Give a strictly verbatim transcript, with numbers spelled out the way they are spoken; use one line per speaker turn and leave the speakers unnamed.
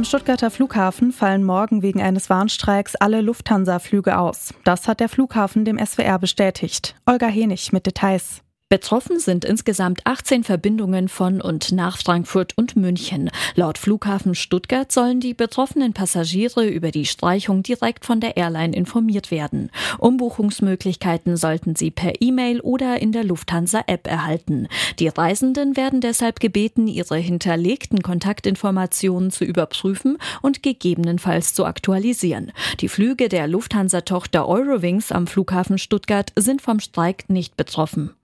Am Stuttgarter Flughafen fallen morgen wegen eines Warnstreiks alle Lufthansa-Flüge aus. Das hat der Flughafen dem S W R bestätigt. Olga Henig mit Details.
Betroffen sind insgesamt achtzehn Verbindungen von und nach Frankfurt und München. Laut Flughafen Stuttgart sollen die betroffenen Passagiere über die Streichung direkt von der Airline informiert werden. Umbuchungsmöglichkeiten sollten sie per E-Mail oder in der Lufthansa-App erhalten. Die Reisenden werden deshalb gebeten, ihre hinterlegten Kontaktinformationen zu überprüfen und gegebenenfalls zu aktualisieren. Die Flüge der Lufthansa-Tochter Eurowings am Flughafen Stuttgart sind vom Streik nicht betroffen.